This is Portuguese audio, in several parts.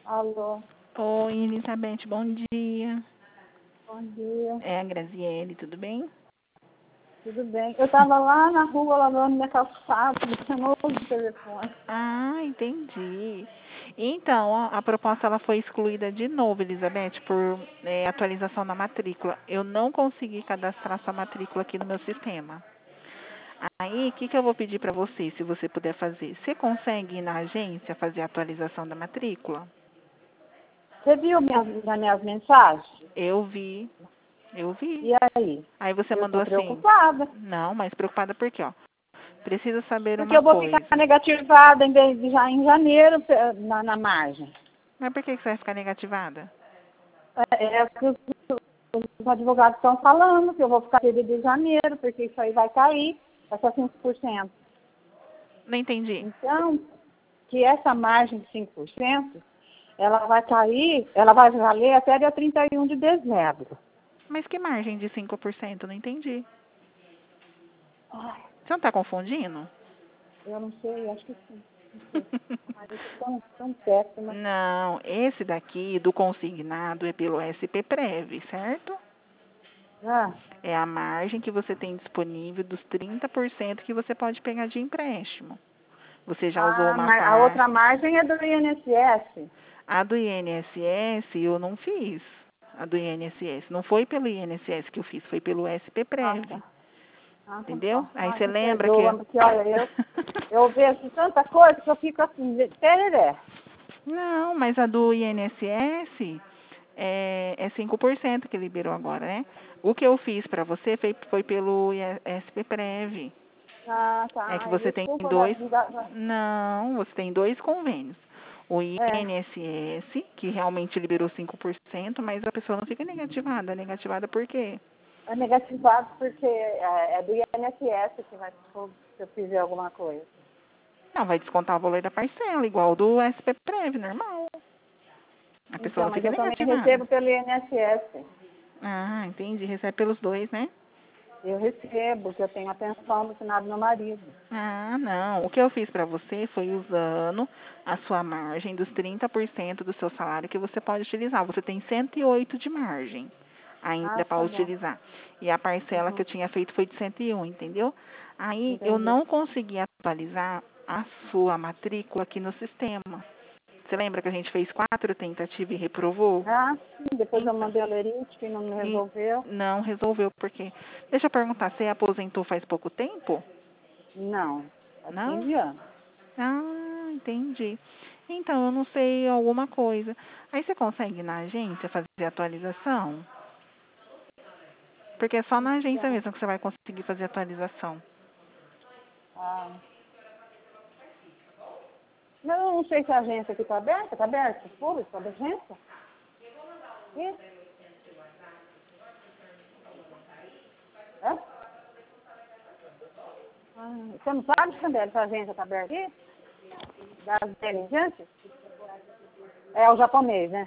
Alô, Oi, Elizabeth, bom dia. bom dia. É a Graziele, tudo bem? Tudo bem? Eu estava lá na rua lavando minha calçada, chamou o telefone. Ah, entendi. Então, a proposta ela foi excluída de novo, Elizabeth, por atualização da matrícula. Eu não consegui cadastrar sua matrícula aqui no meu sistema. Aí, o que eu vou pedir para você, se você puder fazer? Você consegue ir na agência fazer a atualização da matrícula? Você viu minhas mensagens? Eu vi, eu vi. E aí? Aí você Eu mandou estou assim, preocupada. não, mas preocupada por quê, ó? Precisa saber Porque uma eu vou ficar coisa. negativada em vez de já em janeiro na margem. Mas por que você vai ficar negativada? É o que os advogados estão falando, que eu vou ficar de janeiro, porque isso aí vai cair, vai ser 5%. Não entendi. Então, que essa margem de 5%, ela vai cair, ela vai valer até dia 31 de dezembro. Mas que margem de 5%? Não entendi. Ai, Você não está confundindo? eu não sei, acho que sim. Não sei. Mas eu tô tão péssima. Não, esse daqui do consignado é pelo SPPrev, certo? Ah, É a margem que você tem disponível dos 30% que você pode pegar de empréstimo. Você já usou uma a outra parte. margem é do INSS. A do INSS eu não fiz. A do INSS. Não foi pelo INSS que eu fiz, foi pelo Ah, SPPrev. tá. Ah, então Entendeu? tá. Aí Ah, você me lembra que. perdoa, porque olha, eu vejo tanta coisa que eu fico assim, tereré. Não, mas a do INSS é 5% que liberou agora, né? O que eu fiz para você foi pelo SPPrev. Ah, É que tá. você tem Desculpa, dois. Não, você tem dois convênios. O é, INSS, que realmente liberou 5%, mas a pessoa não fica negativada. Negativada por quê? é negativado porque é do INSS que vai se eu fizer alguma coisa. Não, vai descontar o valor da parcela, igual do SPPrev, normal. A pessoa Então, não mas fica eu também negativada. recebo pelo INSS. Ah, entendi. Recebe pelos dois, né? Eu recebo, que eu tenho a pensão do finado do meu marido. Ah, não. O que eu fiz para você foi usando a sua margem dos 30% do seu salário que você pode utilizar. Você tem 108 de margem Ah, ainda para tá bom. utilizar. E a parcela que Uhum, eu tinha feito foi de 101, entendeu? Aí eu entendi. não consegui atualizar a sua matrícula aqui no sistema. Você lembra que a gente fez 4 tentativas e reprovou? Ah, sim, depois eu Então, mandei a lerite que não me e resolveu. não resolveu porque. Deixa eu perguntar, você aposentou faz pouco tempo? Não, há Não? 15 anos. Ah, entendi. Então, eu não sei alguma coisa. Aí você consegue ir na agência fazer a atualização? Porque é só na agência Então, mesmo que você vai conseguir fazer a atualização. ah, não sei se a agência aqui está aberta. Está aberta? Público? A agência? Ih, é? Ah, você não sabe, Candela, se a agência está aberta aqui? Das 10 em diante? É o japonês, né?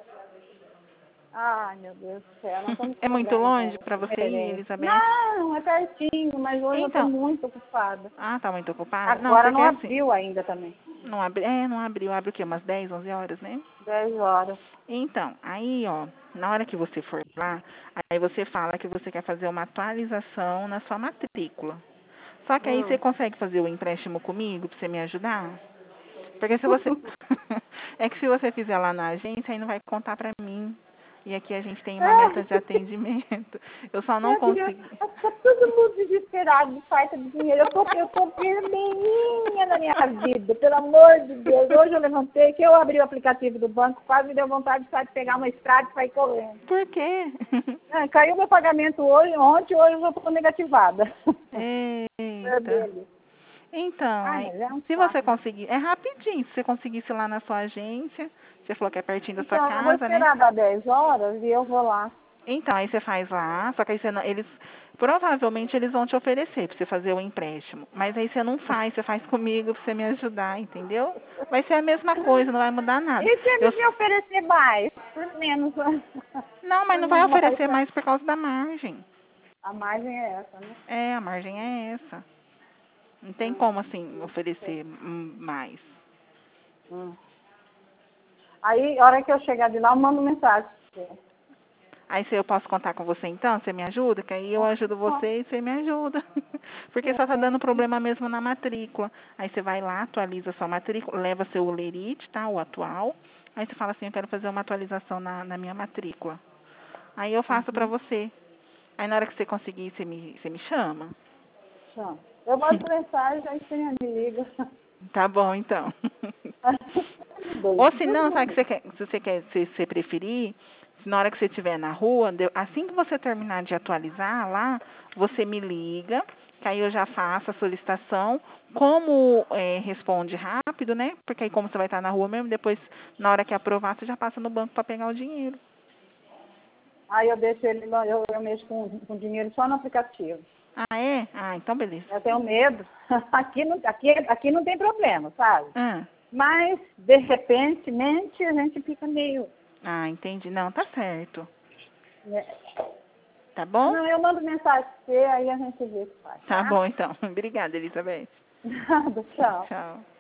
Ai, meu Deus do céu, nós estamos É com muito problema longe com para o você ir, gerente. Elizabeth? Não, é pertinho, mas hoje eu estou Então, muito ocupada. tá muito ocupada? Não, Agora porque não assim, abriu ainda também. não abriu, abre o quê? Umas 10, 11 horas, né? 10 horas. Então, aí, ó, na hora que você for lá, aí você fala que você quer fazer uma atualização na sua matrícula. Só que aí você Hum. consegue fazer o empréstimo comigo pra você me ajudar? Porque se você. É que se você fizer lá na agência, aí não vai contar pra mim. E aqui a gente tem uma meta de atendimento. Eu só não Meu Deus, consegui. está todo mundo desesperado de falta de dinheiro. Eu tô vermelhinha na minha vida, pelo amor de Deus. Hoje eu levantei, que eu abri o aplicativo do banco, quase me deu vontade de sair de pegar uma estrada e sair correndo. Por quê? Ah, caiu meu pagamento ontem eu já estou negativada. Eita. Vermelho. Então, Ai, aí, mas é um se você saco. conseguir, é rapidinho, se você conseguisse ir lá na sua agência, você falou que é pertinho da sua Então, eu vou casa, né? esperar dar 10 horas e eu vou lá. Então, aí você faz lá, só que aí você não, eles provavelmente eles vão te oferecer pra você fazer o empréstimo. Mas aí você não faz, você faz comigo pra você me ajudar, entendeu? Vai ser a mesma coisa, não vai mudar nada. E se Eu eles me oferecer mais? Por menos. não, mas Por não vai mais. oferecer mais por causa da margem. A margem é essa, né? É, a margem é essa. Não tem como assim Não sei. oferecer mais. Hum. Aí, a hora que eu chegar de lá, eu mando mensagem pra você. Aí se eu posso contar com você então, você me ajuda? Que aí eu ajudo você e você me ajuda. Porque só tá dando problema mesmo na matrícula. Aí você vai lá, atualiza a sua matrícula, leva seu olerite, tá? O atual. Aí você fala assim, eu quero fazer uma atualização na minha matrícula. Aí eu faço pra você. Aí na hora que você conseguir, você me chama. Chama. Eu mando mensagem, aí você me liga. Tá bom, então. Doido. Ou se não, sabe que você quer, se você quer, se você preferir, na hora que você estiver na rua, assim que você terminar de atualizar lá, você me liga, que aí eu já faço a solicitação. Como responde rápido, né? Porque aí como você vai estar na rua mesmo, depois, na hora que aprovar, você já passa no banco para pegar o dinheiro. Aí eu deixo ele, eu mexo com dinheiro só no aplicativo. Ah, é? Ah, então beleza. Eu tenho medo. Aqui não tem problema, sabe? Ah, Mas, de repentemente, a gente fica meio... entendi. Não, tá certo. né? Tá bom? Não, eu mando mensagem pra você, aí a gente vê o que faz, Tá tá? bom, então. Obrigada, Elizabeth. Nada, tchau. Tchau.